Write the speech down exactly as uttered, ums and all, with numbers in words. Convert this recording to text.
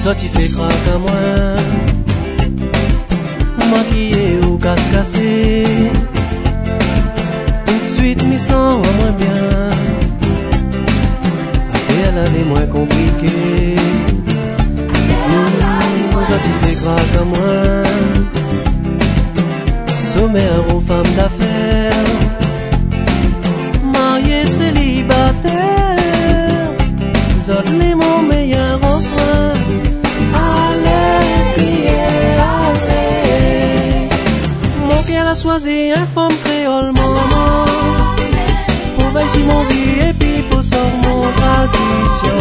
Sorti fait craque à moi, maquillé ou casse cassé. Tout de suite m'y sens moins bien. Elle allait moins compliqué. Mmh, sorti fait craque à moi. Sommaire aux femmes d'affaires, mariés célibataires, zot les mon meilleur refrain. Allez, criez, allez. Mon cœur a choisi un femme créole, maman. Faut veiller si mon vie et puis pour sort mon tradition.